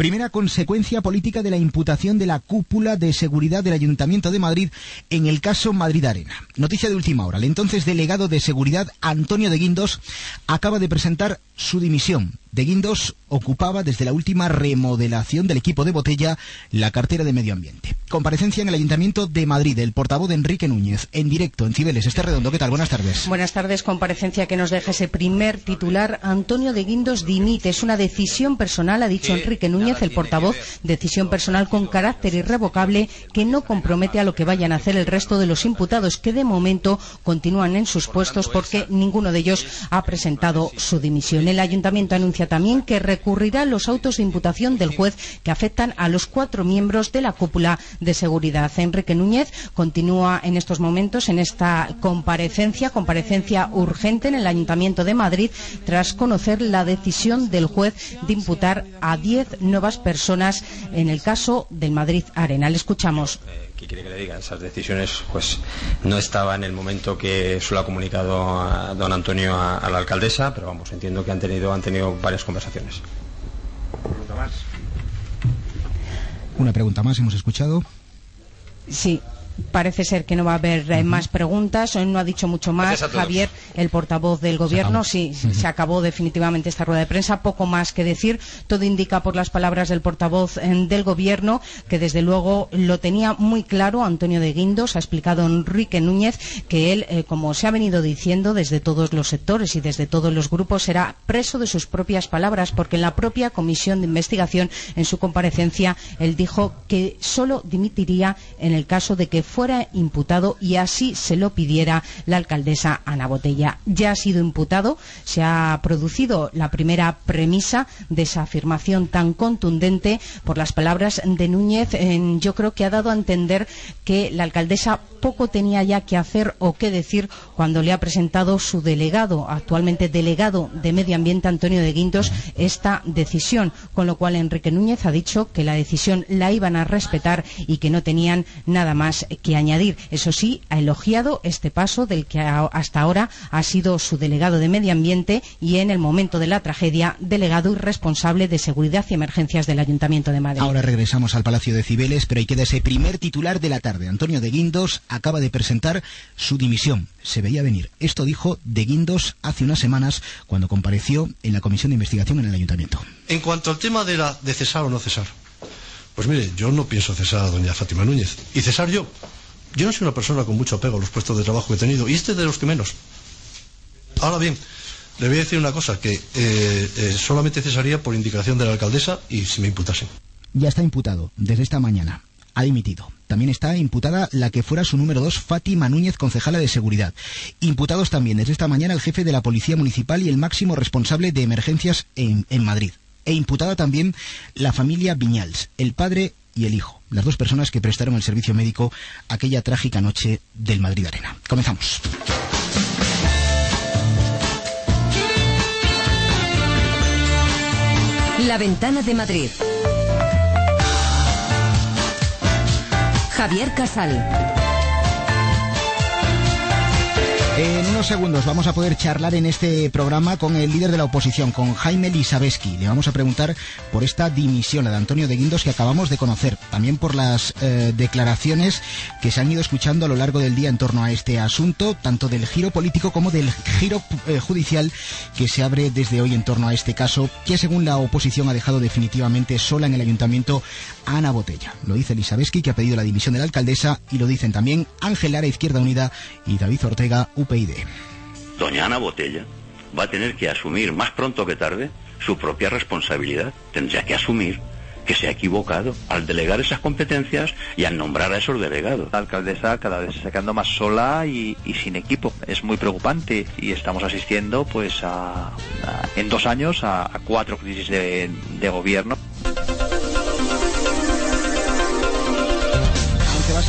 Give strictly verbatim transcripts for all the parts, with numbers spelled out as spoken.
Primera consecuencia política de la imputación de la cúpula de seguridad del Ayuntamiento de Madrid en el caso Madrid Arena. Noticia de última hora. El entonces delegado de seguridad, Antonio de Guindos, acaba de presentar su dimisión. De Guindos ocupaba desde la última remodelación del equipo de Botella la cartera de Medio Ambiente. Comparecencia en el Ayuntamiento de Madrid, el portavoz de Enrique Núñez, en directo en Cibeles. Este Redondo, ¿qué tal? Buenas tardes. Buenas tardes. Comparecencia que nos deja ese primer titular. Antonio de Guindos dimite. Es una decisión personal, ha dicho Enrique Núñez, el portavoz. Decisión personal con carácter irrevocable que no compromete a lo que vayan a hacer el resto de los imputados, que de momento continúan en sus puestos porque ninguno de ellos ha presentado su dimisión. El Ayuntamiento anuncia también que recurrirá los autos de imputación del juez que afectan a los cuatro miembros de la cúpula de seguridad. Enrique Núñez continúa en estos momentos en esta comparecencia, comparecencia urgente en el Ayuntamiento de Madrid, tras conocer la decisión del juez de imputar a diez nuevas personas en el caso del Madrid Arena. Le escuchamos. ¿Qué quiere que le diga? Esas decisiones pues no estaban en el momento que se lo ha comunicado a don Antonio a, a la alcaldesa, pero vamos, entiendo que han tenido han tenido varias conversaciones. ¿Pregunta más? Una pregunta más, hemos escuchado. Sí. Parece ser que no va a haber eh, uh-huh. más preguntas. Hoy no ha dicho mucho más Javier, el portavoz del Gobierno. Sí, uh-huh. se acabó definitivamente esta rueda de prensa. Poco más que decir. Todo indica por las palabras del portavoz eh, del Gobierno que desde luego lo tenía muy claro Antonio de Guindos. Ha explicado Enrique Núñez que él, eh, como se ha venido diciendo desde todos los sectores y desde todos los grupos, será preso de sus propias palabras, porque en la propia comisión de investigación, en su comparecencia, él dijo que solo dimitiría en el caso de que fuera imputado y así se lo pidiera la alcaldesa Ana Botella. Ya ha sido imputado, se ha producido la primera premisa de esa afirmación tan contundente por las palabras de Núñez. En, yo creo que ha dado a entender que la alcaldesa poco tenía ya que hacer o qué decir cuando le ha presentado su delegado, actualmente delegado de Medio Ambiente, Antonio de Guindos, esta decisión, con lo cual Enrique Núñez ha dicho que la decisión la iban a respetar y que no tenían nada más que añadir. Eso sí, ha elogiado este paso del que hasta ahora ha sido su delegado de Medio Ambiente y en el momento de la tragedia, delegado y responsable de Seguridad y Emergencias del Ayuntamiento de Madrid. Ahora regresamos al Palacio de Cibeles, pero ahí queda ese primer titular de la tarde. Antonio de Guindos acaba de presentar su dimisión. Se veía venir. Esto dijo de Guindos hace unas semanas cuando compareció en la Comisión de Investigación en el Ayuntamiento. En cuanto al tema de, la, de cesar o no cesar, pues mire, yo no pienso cesar a doña Fátima Núñez. ¿Y cesar yo? Yo no soy una persona con mucho apego a los puestos de trabajo que he tenido, y este es de los que menos. Ahora bien, le voy a decir una cosa, que eh, eh, solamente cesaría por indicación de la alcaldesa y si me imputasen. Ya está imputado, desde esta mañana. Ha dimitido. También está imputada la que fuera su número dos, Fátima Núñez, concejala de Seguridad. Imputados también desde esta mañana el jefe de la Policía Municipal y el máximo responsable de emergencias en, en Madrid. E imputada también la familia Viñals, el padre y el hijo, las dos personas que prestaron el servicio médico aquella trágica noche del Madrid Arena. Comenzamos. La ventana de Madrid. Javier Casal. En unos segundos vamos a poder charlar en este programa con el líder de la oposición, con Jaime Lisabeski. Le vamos a preguntar por esta dimisión, la de Antonio de Guindos, que acabamos de conocer. También por las eh, declaraciones que se han ido escuchando a lo largo del día en torno a este asunto, tanto del giro político como del giro eh, judicial que se abre desde hoy en torno a este caso, que según la oposición ha dejado definitivamente sola en el ayuntamiento a Ana Botella. Lo dice Lisabeski, que ha pedido la dimisión de la alcaldesa, y lo dicen también Ángel Lara, Izquierda Unida, y David Ortega, U P yD. Doña Ana Botella va a tener que asumir más pronto que tarde su propia responsabilidad. Tendría que asumir que se ha equivocado al delegar esas competencias y al nombrar a esos delegados. La alcaldesa cada vez se está quedando más sola y, y sin equipo. Es muy preocupante y estamos asistiendo pues a, a, en dos años a, a cuatro crisis de, de gobierno.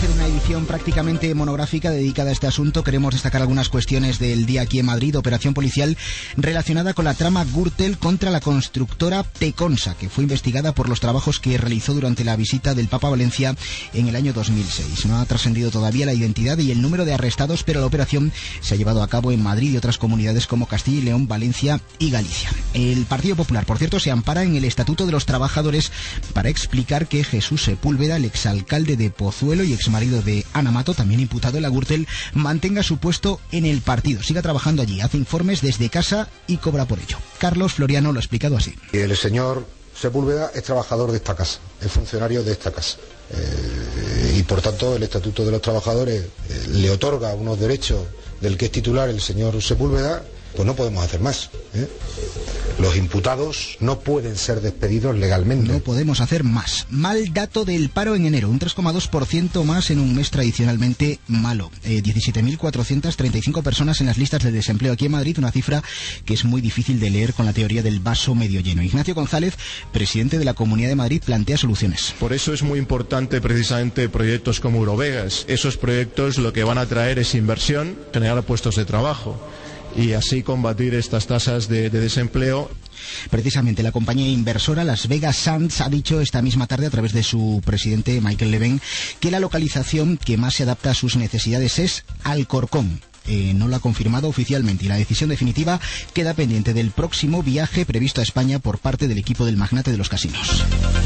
ser una edición prácticamente monográfica dedicada a este asunto. Queremos destacar algunas cuestiones del día aquí en Madrid. Operación policial relacionada con la trama Gürtel contra la constructora Teconsa, que fue investigada por los trabajos que realizó durante la visita del Papa a Valencia en el año dos mil seis. No ha trascendido todavía la identidad y el número de arrestados, pero la operación se ha llevado a cabo en Madrid y otras comunidades como Castilla y León, Valencia y Galicia. El Partido Popular, por cierto, se ampara en el Estatuto de los Trabajadores para explicar que Jesús Sepúlveda, el exalcalde de Pozuelo y exmarido de Ana Mato, también imputado en la Gürtel, mantenga su puesto en el partido, siga trabajando allí, hace informes desde casa y cobra por ello. Carlos Floriano lo ha explicado así. El señor Sepúlveda es trabajador de esta casa, es funcionario de esta casa. Eh, y por tanto el Estatuto de los Trabajadores eh, le otorga unos derechos del que es titular el señor Sepúlveda, pues no podemos hacer más, ¿eh? Los imputados no pueden ser despedidos legalmente. No podemos hacer más. Mal dato del paro en enero, un tres coma dos por ciento más en un mes tradicionalmente malo. Eh, diecisiete mil cuatrocientas treinta y cinco personas en las listas de desempleo aquí en Madrid, una cifra que es muy difícil de leer con la teoría del vaso medio lleno. Ignacio González, presidente de la Comunidad de Madrid, plantea soluciones. Por eso es muy importante precisamente proyectos como Eurovegas. Esos proyectos lo que van a traer es inversión, generar puestos de trabajo y así combatir estas tasas de, de desempleo. Precisamente la compañía inversora Las Vegas Sands ha dicho esta misma tarde a través de su presidente Michael Levin que la localización que más se adapta a sus necesidades es Alcorcón. Eh, no lo ha confirmado oficialmente y la decisión definitiva queda pendiente del próximo viaje previsto a España por parte del equipo del magnate de los casinos.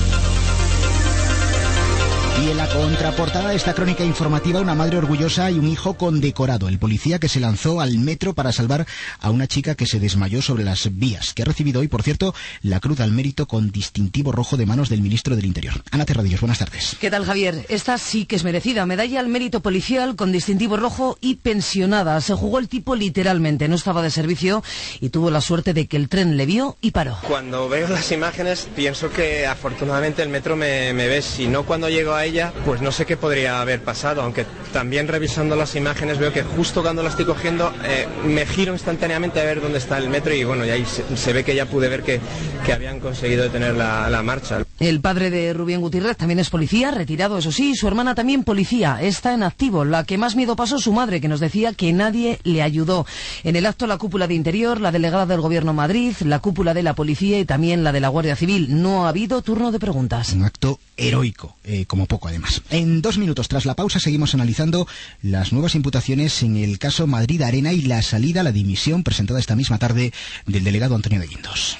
Y en la contraportada de esta crónica informativa, una madre orgullosa y un hijo condecorado. El policía que se lanzó al metro para salvar a una chica que se desmayó sobre las vías, que ha recibido hoy, por cierto, la Cruz al Mérito con distintivo rojo de manos del ministro del Interior. Ana Terradillos, buenas tardes. ¿Qué tal, Javier? Esta sí que es merecida. Medalla al Mérito policial con distintivo rojo y pensionada. Se jugó el tipo literalmente. No estaba de servicio y tuvo la suerte de que el tren le vio y paró. Cuando veo las imágenes pienso que afortunadamente el metro me, me ve. Si no, cuando llego a ella, pues no sé qué podría haber pasado, aunque también revisando las imágenes veo que justo cuando la estoy cogiendo eh, me giro instantáneamente a ver dónde está el metro y bueno, y ahí se, se ve que ya pude ver que, que habían conseguido detener la, la marcha. El padre de Rubén Gutiérrez también es policía, retirado eso sí, su hermana también policía, está en activo. La que más miedo pasó su madre, que nos decía que nadie le ayudó. En el acto la cúpula de Interior, la delegada del Gobierno Madrid, la cúpula de la policía y también la de la Guardia Civil. No ha habido turno de preguntas. Un acto heroico, eh, como poco además. En dos minutos tras la pausa seguimos analizando las nuevas imputaciones en el caso Madrid Arena y la salida a la dimisión presentada esta misma tarde del delegado Antonio de Guindos.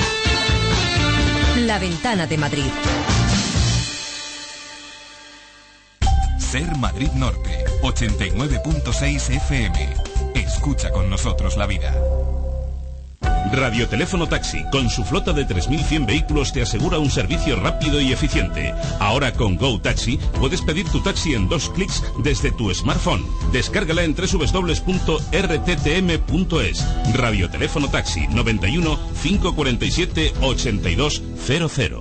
La Ventana de Madrid. Ser Madrid Norte, ochenta y nueve punto seis F M. Escucha con nosotros la vida. Radioteléfono Taxi, con su flota de tres mil cien vehículos, te asegura un servicio rápido y eficiente. Ahora con Go Taxi puedes pedir tu taxi en dos clics desde tu smartphone. Descárgala en doble u doble u doble u punto r t t m punto es. Radioteléfono Taxi noventa y uno, cinco cuarenta y siete, ochenta y dos cero cero.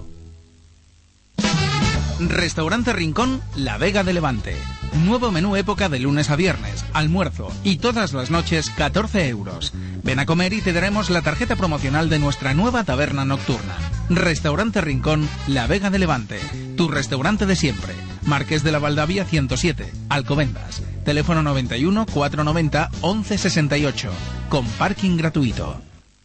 Restaurante Rincón, La Vega de Levante. Nuevo menú época de lunes a viernes, almuerzo y todas las noches catorce euros. Ven a comer y te daremos la tarjeta promocional de nuestra nueva taberna nocturna. Restaurante Rincón, La Vega de Levante. Tu restaurante de siempre. Marqués de la Valdavia ciento siete, Alcobendas. Teléfono noventa y uno, cuatrocientos noventa, once sesenta y ocho. Con parking gratuito.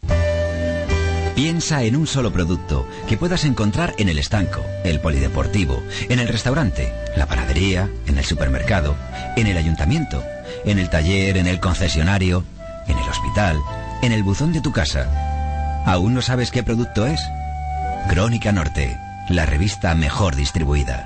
Piensa en un solo producto que puedas encontrar en el estanco, el polideportivo, en el restaurante, la panadería, en el supermercado, en el ayuntamiento, en el taller, en el concesionario, en el hospital, en el buzón de tu casa. ¿Aún no sabes qué producto es? Crónica Norte, la revista mejor distribuida.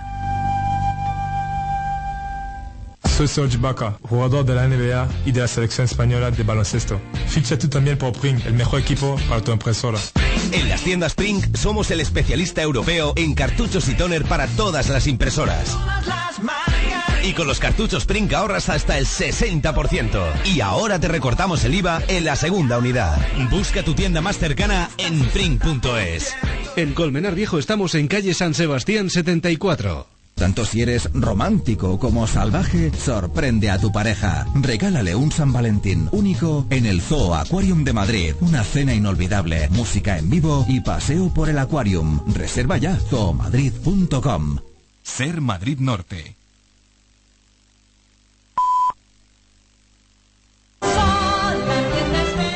Soy Serge Ibaka, jugador de la N B A y de la selección española de baloncesto. Ficha tú también por Prink, el mejor equipo para tu impresora. En las tiendas Prink somos el especialista europeo en cartuchos y tóner para todas las impresoras. Y con los cartuchos Prink ahorras hasta el sesenta por ciento. Y ahora te recortamos el I V A en la segunda unidad. Busca tu tienda más cercana en prink punto es. En Colmenar Viejo estamos en calle San Sebastián setenta y cuatro. Tanto si eres romántico como salvaje, sorprende a tu pareja. Regálale un San Valentín único en el Zoo Aquarium de Madrid. Una cena inolvidable, música en vivo y paseo por el Aquarium. Reserva ya, zoo madrid punto com. Ser Madrid Norte.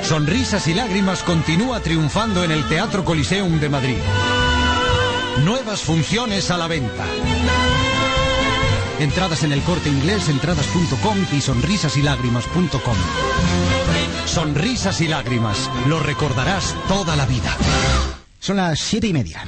Sonrisas y Lágrimas continúa triunfando en el Teatro Coliseum de Madrid. Nuevas funciones a la venta. Entradas en El Corte Inglés, entradas punto com y sonrisas y lágrimas punto com. Sonrisas y Lágrimas, lo recordarás toda la vida. Son las siete y media.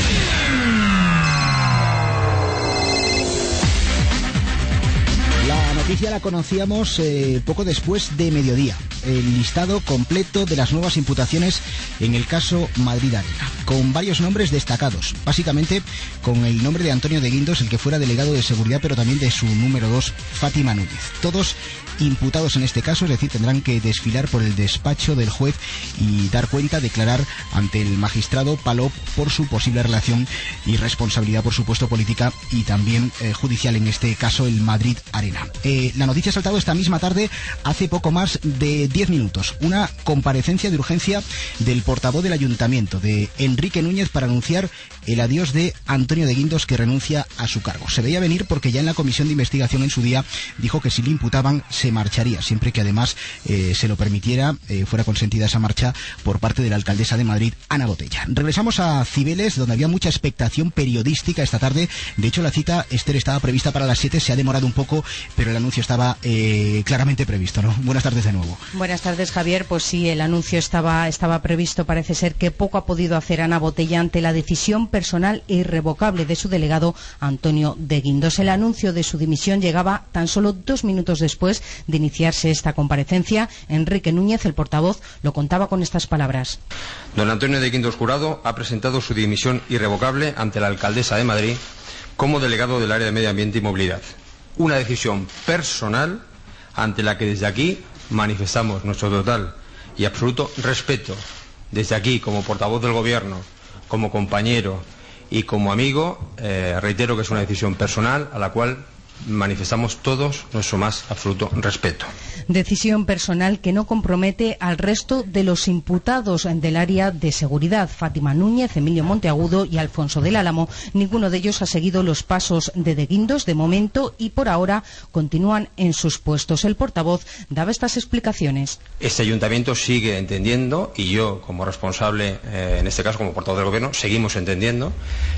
La noticia la conocíamos eh, poco después de mediodía. El listado completo de las nuevas imputaciones en el caso Madrid Arena, con varios nombres destacados, básicamente con el nombre de Antonio de Guindos, el que fuera delegado de seguridad, pero también de su número dos, Fátima Núñez. Todos imputados en este caso, es decir, tendrán que desfilar por el despacho del juez y dar cuenta, declarar ante el magistrado Palop por su posible relación y responsabilidad, por supuesto, política y también eh, judicial, en este caso el Madrid Arena. Eh, la noticia ha saltado esta misma tarde, hace poco más de diez minutos, una comparecencia de urgencia del portavoz del ayuntamiento, de Enrique Núñez, para anunciar el adiós de Antonio de Guindos, que renuncia a su cargo. Se veía venir porque ya en la comisión de investigación en su día dijo que si le imputaban se marcharía, siempre que además eh, se lo permitiera, eh, fuera consentida esa marcha por parte de la alcaldesa de Madrid, Ana Botella. Regresamos a Cibeles, donde había mucha expectación periodística esta tarde. De hecho, la cita, Esther, estaba prevista para las siete, se ha demorado un poco, pero el anuncio estaba eh, claramente previsto, ¿no? Buenas tardes de nuevo. Buenas tardes, Javier. Pues sí, el anuncio estaba, estaba previsto. Parece ser que poco ha podido hacer Ana Botella ante la decisión personal e irrevocable de su delegado Antonio de Guindos. El anuncio de su dimisión llegaba tan solo dos minutos después de iniciarse esta comparecencia. Enrique Núñez, el portavoz, lo contaba con estas palabras. Don Antonio de Guindos Jurado ha presentado su dimisión irrevocable ante la alcaldesa de Madrid como delegado del área de Medio Ambiente y Movilidad. Una decisión personal ante la que desde aquí manifestamos nuestro total y absoluto respeto. Desde aquí, como portavoz del Gobierno, como compañero y como amigo, eh, reitero que es una decisión personal a la cual manifestamos todos nuestro más absoluto respeto. Decisión personal que no compromete al resto de los imputados del área de seguridad, Fátima Núñez, Emilio Monteagudo y Alfonso del Álamo. Ninguno de ellos ha seguido los pasos de De Guindos de momento y por ahora continúan en sus puestos. El portavoz daba estas explicaciones. Este ayuntamiento sigue entendiendo, y yo como responsable, eh, en este caso como portavoz del Gobierno, seguimos entendiendo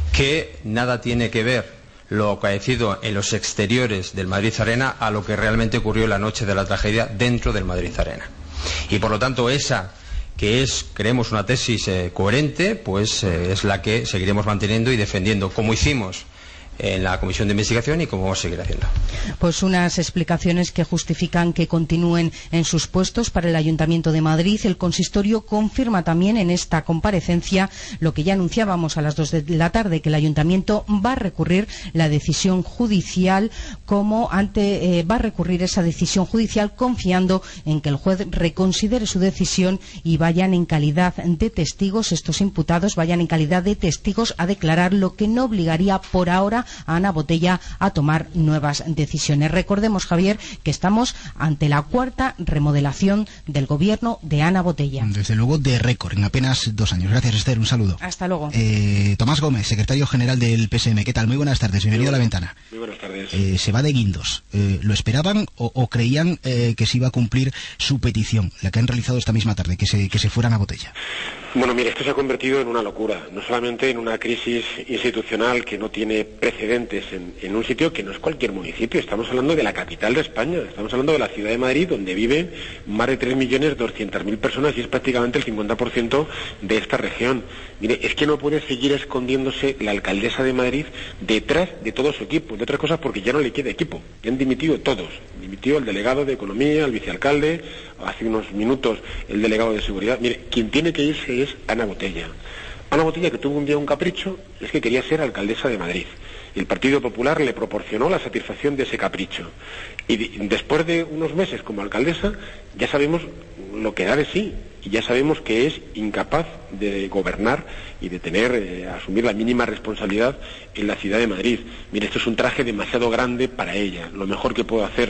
que nada tiene que ver lo acaecido en los exteriores del Madrid Arena a lo que realmente ocurrió la noche de la tragedia dentro del Madrid Arena. Y por lo tanto esa, que es, creemos, una tesis eh, coherente, pues eh, es la que seguiremos manteniendo y defendiendo, como hicimos en la comisión de investigación y como vamos a seguir haciendo. Pues unas explicaciones que justifican que continúen en sus puestos para el Ayuntamiento de Madrid. El consistorio confirma también en esta comparecencia lo que ya anunciábamos a las dos de la tarde, que el Ayuntamiento va a recurrir la decisión judicial como ante eh, va a recurrir esa decisión judicial confiando en que el juez reconsidere su decisión y vayan en calidad de testigos, estos imputados vayan en calidad de testigos a declarar, lo que no obligaría por ahora a Ana Botella a tomar nuevas decisiones. Recordemos, Javier, que estamos ante la cuarta remodelación del gobierno de Ana Botella. Desde luego de récord, en apenas dos años. Gracias, Esther, un saludo. Hasta luego. Eh, Tomás Gómez, secretario general del P S M. ¿Qué tal? Muy buenas tardes, bienvenido a La Ventana. Muy buenas tardes. Eh, se va de Guindos. Eh, ¿Lo esperaban o, o creían eh, que se iba a cumplir su petición, la que han realizado esta misma tarde, que se, que se fueran a Botella? Bueno, mire, esto se ha convertido en una locura, no solamente en una crisis institucional que no tiene precedentes en, en un sitio que no es cualquier municipio. Estamos hablando de la capital de España, estamos hablando de la ciudad de Madrid, donde viven más de tres millones doscientas mil personas y es prácticamente el cincuenta por ciento de esta región. Mire, es que no puede seguir escondiéndose la alcaldesa de Madrid detrás de todo su equipo, de otras cosas porque ya no le queda equipo, ya han dimitido todos. Dimitió el delegado de Economía, el vicealcalde, hace unos minutos el delegado de Seguridad. Mire, quien tiene que irse es Ana Botella. Ana Botella, que tuvo un día un capricho, es que quería ser alcaldesa de Madrid. Y el Partido Popular le proporcionó la satisfacción de ese capricho. Y de, después de unos meses como alcaldesa, ya sabemos lo que da de sí. Y ya sabemos que es incapaz de gobernar y de tener, eh, asumir la mínima responsabilidad en la ciudad de Madrid. Mire, esto es un traje demasiado grande para ella. Lo mejor que puedo hacer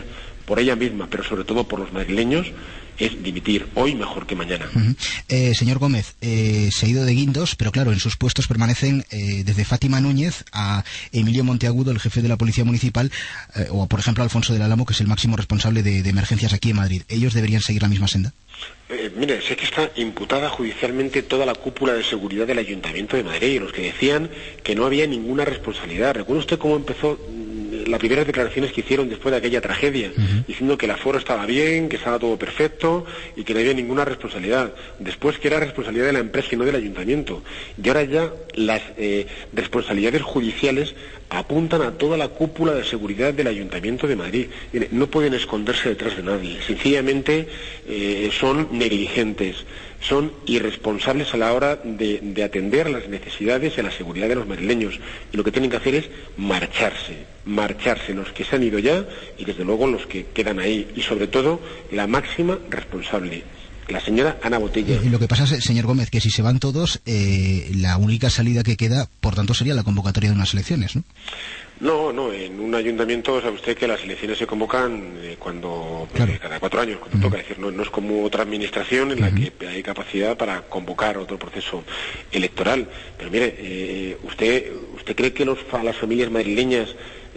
por ella misma, pero sobre todo por los madrileños, es dimitir hoy mejor que mañana. Uh-huh. eh, señor Gómez, eh, se ha ido de Guindos, pero claro, en sus puestos permanecen eh, desde Fátima Núñez a Emilio Monteagudo, el jefe de la Policía Municipal, eh, o por ejemplo Alfonso del Álamo, que es el máximo responsable de, de emergencias aquí en Madrid. ¿Ellos deberían seguir la misma senda? Eh, mire, sé que está imputada judicialmente toda la cúpula de seguridad del Ayuntamiento de Madrid, los que decían que no había ninguna responsabilidad. ¿Recuerda usted cómo empezó las primeras declaraciones que hicieron después de aquella tragedia? Uh-huh. Diciendo que el aforo estaba bien, que estaba todo perfecto y que no había ninguna responsabilidad. Después que era responsabilidad de la empresa y no del Ayuntamiento. Y ahora ya las eh, responsabilidades judiciales apuntan a toda la cúpula de seguridad del Ayuntamiento de Madrid. Mire, no pueden esconderse detrás de nadie. Sencillamente eh, son negligentes, son irresponsables a la hora de, de atender a las necesidades y a la seguridad de los madrileños. Y lo que tienen que hacer es marcharse, marcharse los que se han ido ya y desde luego los que quedan ahí. Y sobre todo la máxima responsable, la señora Ana Botella. Y lo que pasa es, señor Gómez, que si se van todos, eh, la única salida que queda, por tanto, sería la convocatoria de unas elecciones, ¿no? No, no, en un ayuntamiento sabe usted que las elecciones se convocan eh, cuando claro. eh, cada cuatro años, cuando uh-huh. toca decir, no, no es como otra administración en la uh-huh. que hay capacidad para convocar otro proceso electoral. Pero mire, eh, usted, usted cree que los, las familias madrileñas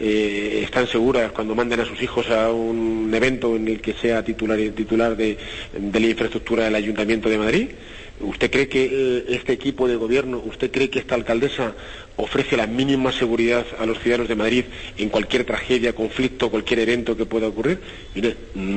Eh, están seguras cuando manden a sus hijos a un evento en el que sea titular titular de, de la infraestructura del Ayuntamiento de Madrid? ¿Usted cree que eh, este equipo de gobierno, usted cree que esta alcaldesa ofrece la mínima seguridad a los ciudadanos de Madrid en cualquier tragedia, conflicto, cualquier evento que pueda ocurrir? Mire,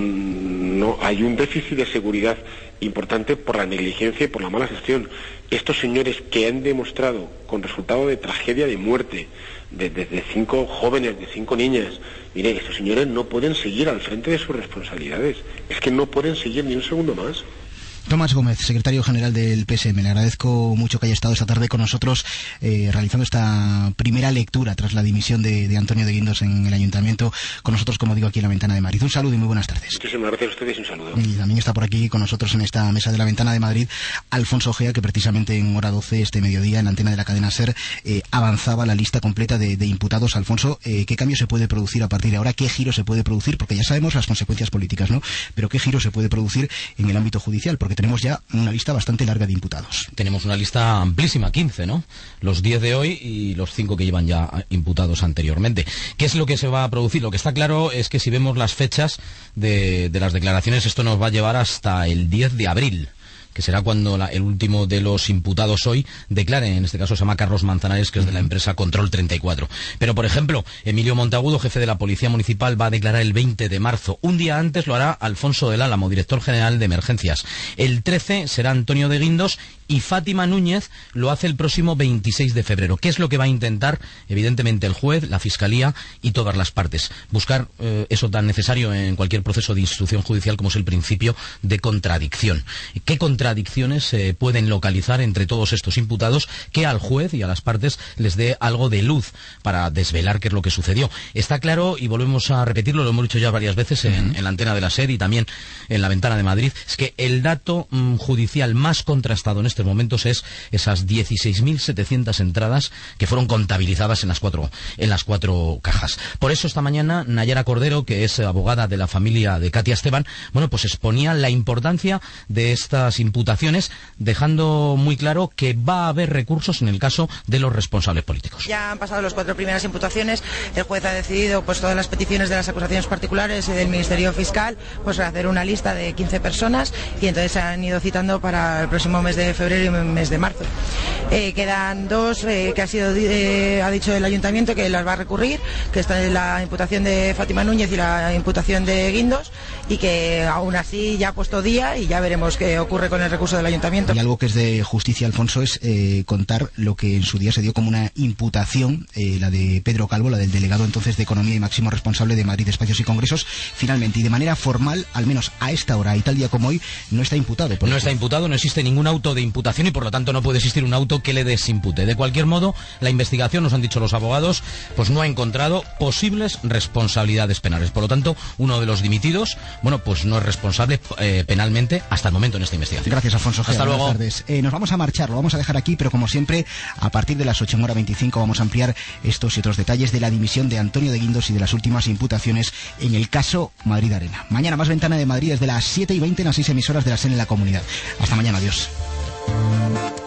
mmm, no, hay un déficit de seguridad importante por la negligencia y por la mala gestión. Estos señores que han demostrado con resultado de tragedia de muerte de, de, de cinco jóvenes, de cinco niñas, mire, estos señores no pueden seguir al frente de sus responsabilidades. Es que no pueden seguir ni un segundo más. Tomás Gómez, secretario general del P S M, le agradezco mucho que haya estado esta tarde con nosotros eh, realizando esta primera lectura tras la dimisión de, de Antonio de Guindos en el Ayuntamiento, con nosotros, como digo, aquí en La Ventana de Madrid. Un saludo y muy buenas tardes. Muchísimas gracias a ustedes y un saludo. Y también está por aquí con nosotros en esta mesa de La Ventana de Madrid Alfonso Gea, que precisamente en hora doce este mediodía en la antena de la cadena SER eh, avanzaba la lista completa de, de imputados. Alfonso, eh, ¿qué cambio se puede producir a partir de ahora? ¿Qué giro se puede producir? Porque ya sabemos las consecuencias políticas, ¿no? Pero ¿qué giro se puede producir en el ámbito judicial? Porque tenemos ya una lista bastante larga de imputados. Tenemos una lista amplísima, quince, ¿no? Los diez de hoy y los cinco que llevan ya imputados anteriormente. ¿Qué es lo que se va a producir? Lo que está claro es que si vemos las fechas de, de las declaraciones, esto nos va a llevar hasta el diez de abril. Que será cuando la, el último de los imputados hoy declare. En este caso se llama Carlos Manzanares, que es de la empresa Control treinta y cuatro. Pero, por ejemplo, Emilio Monteagudo, jefe de la Policía Municipal, va a declarar el veinte de marzo. Un día antes lo hará Alfonso del Álamo, director general de Emergencias. El trece será Antonio de Guindos y Fátima Núñez lo hace el próximo veintiséis de febrero. ¿Qué es lo que va a intentar? Evidentemente el juez, la Fiscalía y todas las partes. Buscar eh, eso tan necesario en cualquier proceso de instrucción judicial como es el principio de contradicción. ¿Qué contradicciones se eh, pueden localizar entre todos estos imputados que al juez y a las partes les dé algo de luz para desvelar qué es lo que sucedió? Está claro, y volvemos a repetirlo, lo hemos dicho ya varias veces en, uh-huh. en la antena de la SER y también en la Ventana de Madrid, es que el dato mm, judicial más contrastado en estos momentos es esas dieciséis mil setecientas entradas que fueron contabilizadas en las cuatro en las cuatro cajas. Por eso esta mañana Nayara Cordero, que es abogada de la familia de Katia Esteban, bueno, pues exponía la importancia de estas imputaciones, dejando muy claro que va a haber recursos en el caso de los responsables políticos. Ya han pasado las cuatro primeras imputaciones, el juez ha decidido pues todas las peticiones de las acusaciones particulares y del Ministerio Fiscal, pues hacer una lista de quince personas y entonces se han ido citando para el próximo mes de febrero y mes de marzo. Eh, quedan dos eh, que ha sido eh, ha dicho el Ayuntamiento que las va a recurrir, que está la imputación de Fátima Núñez y la imputación de Guindos, y que aún así ya ha puesto día y ya veremos qué ocurre con el recurso del Ayuntamiento. Y algo que es de justicia, Alfonso, es eh, contar lo que en su día se dio como una imputación, eh, la de Pedro Calvo, la del delegado entonces de Economía y máximo responsable de Madrid Espacios y Congresos, finalmente y de manera formal, al menos a esta hora y tal día como hoy, no está imputado. No está imputado, no existe ningún auto de imputación y por lo tanto no puede existir un auto que le desimpute. De cualquier modo, la investigación, nos han dicho los abogados, pues no ha encontrado posibles responsabilidades penales. Por lo tanto, uno de los dimitidos, bueno, pues no es responsable eh, penalmente hasta el momento en esta investigación. Gracias, Alfonso. Hasta luego. Buenas tardes. Eh, nos vamos a marchar, lo vamos a dejar aquí, pero como siempre, a partir de las ocho en hora veinticinco vamos a ampliar estos y otros detalles de la dimisión de Antonio de Guindos y de las últimas imputaciones en el caso Madrid Arena. Mañana más Ventana de Madrid desde las siete y veinte en las seis emisoras de la S E N en la comunidad. Hasta mañana, adiós.